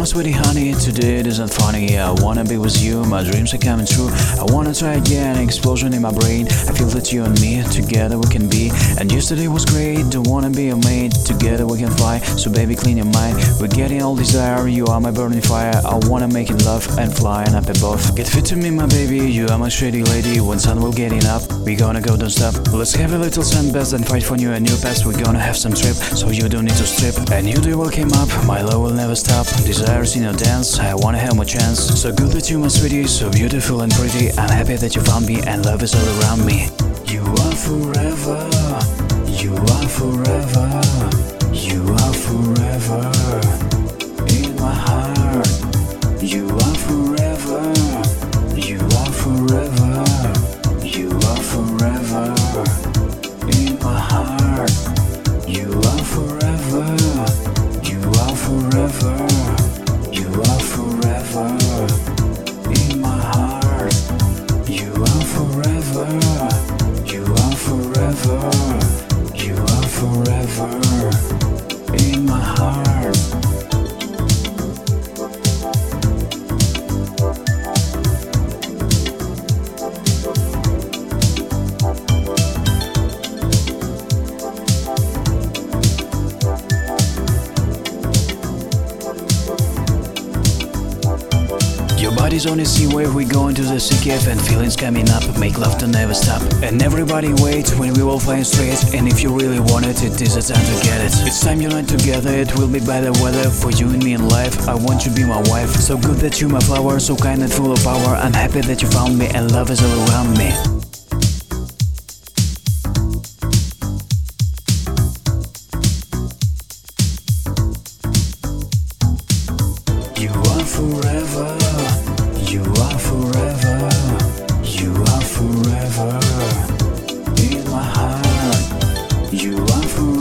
sweetie honey, today it isn't funny. I wanna be with you, my dreams are coming true. I wanna try again, explosion in my brain. I feel that you and me, together we can be. And yesterday was great, don't wanna be a mate. Together we can fly, so baby clean your mind. We're getting all desire, you are my burning fire. I wanna make it love and flying up above. Get fit to me my baby, you are my shady lady. When sun will getting up, we gonna go don't stop. Let's have a little sunbath and fight for new and new past. We're gonna have some trip, so you don't need to strip. A new day will came up, my love will never stop. Desires in your dance, I wanna have my chance. So good that you my sweetie, so beautiful and pretty. I'm happy that you found me and love is all around me. You are forever, you are forever, you are forever in my heart. You are forever, you are forever, you are forever in my heart. You are forever, you are forever, you are forever in my heart. You are forever, you are forever, you are forever in my heart. Your body's on a sea wave, we go into the sea cave and feelings coming up, make love to never stop. And everybody waits when we will fly straight. And if you really want it, it is a time to get it. It's time unite together, it will be better weather for you and me in life. I want you to be my wife, so good that you my flower, so kind and full of power. I'm happy that you found me and love is all around me. You are forever, you are forever, you are forever in my heart. You are forever.